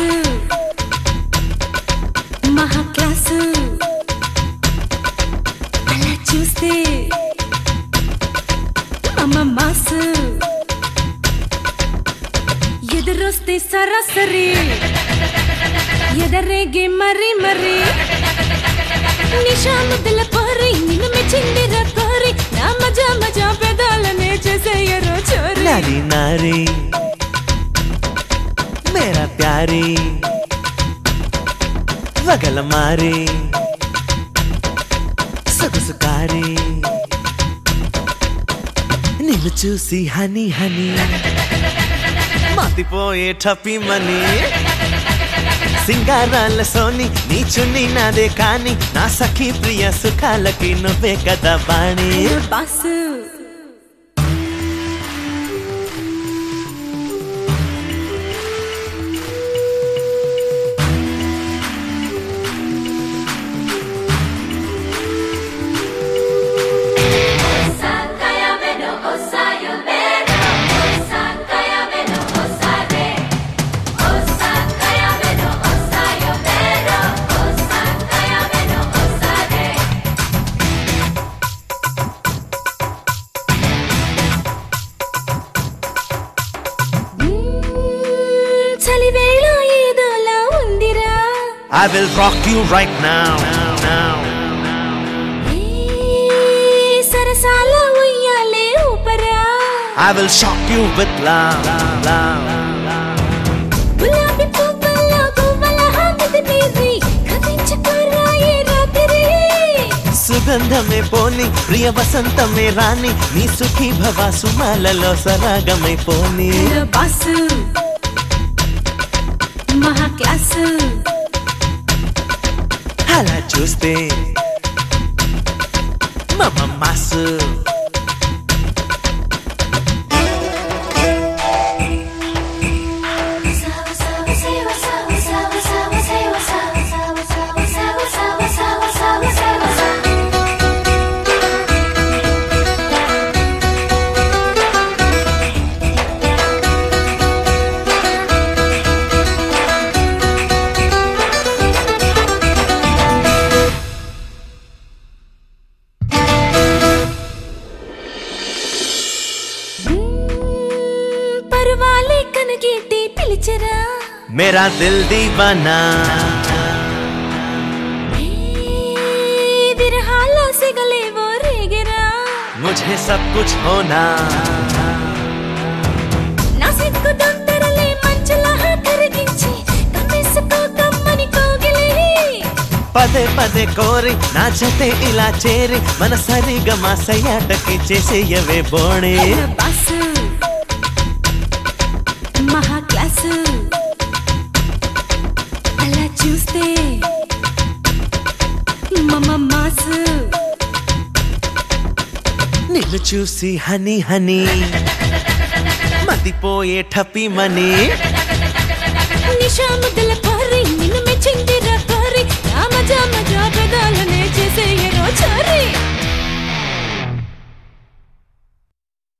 మహా క్లాసు అలా చూస్తే అమ్మ మాసు ఎదురొస్తే సరాసరి ఎదరేగే మరీ మరీ నిషా ముద్దల పోరి నిన్ను మెచ్చిందిర కోరి నా మజా మజా పెదాలనే చేసేయరో చోరీ నారీ నారీ మేరా ప్యారీ వగల మారీ సొగసుకారీ నిన్ను చూసి హనీ హనీ మతిపోయే టపి మనీ సింగారాల సోని నీ చున్ని నాదే కాని నా సఖీ ప్రియ సుఖాలకి నువ్వే కదా బాణి boss I will rock you right now. సరసాల ఉయ్యాలే ఊపరా I will shock you with love. గులాబీ పువ్వుల్లో గువ్వల హామది మీరి కవించుకోరాయే రాత్రి సుగంధమే పోని ప్రియ వసంతమే రాని నీ సుఖీ భవ సుమాలలో సరాగమై పోని బాసు మహా క్లాసు అలా చూస్తే మమ మాసు मेरा दिल दीवाना विरहाला से गले वो रेगरा मुझे सब कुछ होना नासिक को दंतरले मंचला करिगिंची कमेसको कమ్మని కోగిలి పదే పదే కోరి నా జతే ఇలా చేరి మన సరిగమ సయ్యాటకి చేసేయవే బోణి బాసు మహా క్లాసు అలా చూస్తే మమ మాసు నిన్ను చూసి హనీ హనీ మతిపోయే టపి మనీ నిషా ముద్దల పోరి నిన్ను మెచ్చిందిరా కోరి నా మజా మజా పెదాలనే చేసేయరో చోరీ